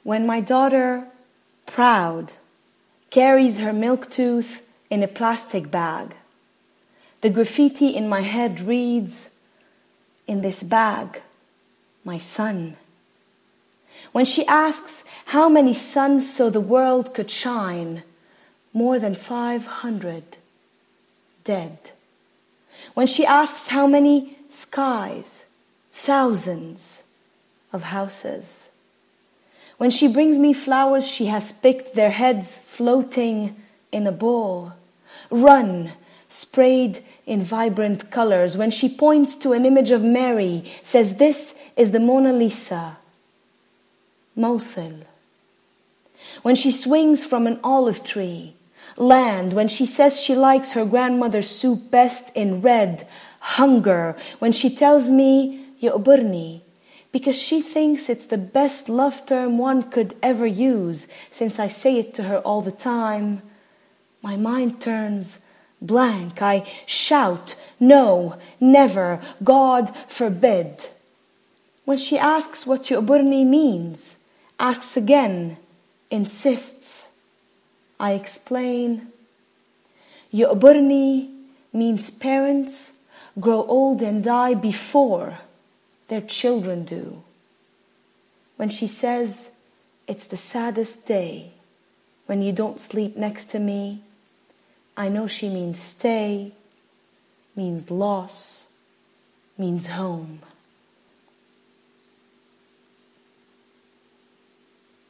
When my daughter, proud, carries her milk tooth in a plastic bag, the graffiti in my head reads, "In this bag, my son." When she asks how many suns so the world could shine, more than 500 dead. When she asks how many skies, thousands of houses. When she brings me flowers she has picked, their heads floating in a bowl, run, sprayed in vibrant colors. When she points to an image of Mary, says this is the Mona Lisa, Mosul. When she swings from an olive tree, land. When she says she likes her grandmother's soup best in red, hunger. When she tells me يقبرني, because she thinks it's the best love term one could ever use, since I say it to her all the time, my mind turns blank. I shout, no, never, God forbid. When she asks what يقبرني means, asks again, insists, I explain, يقبرني means parents grow old and die before their children do. When she says, it's the saddest day when you don't sleep next to me, I know she means stay, means loss, means home.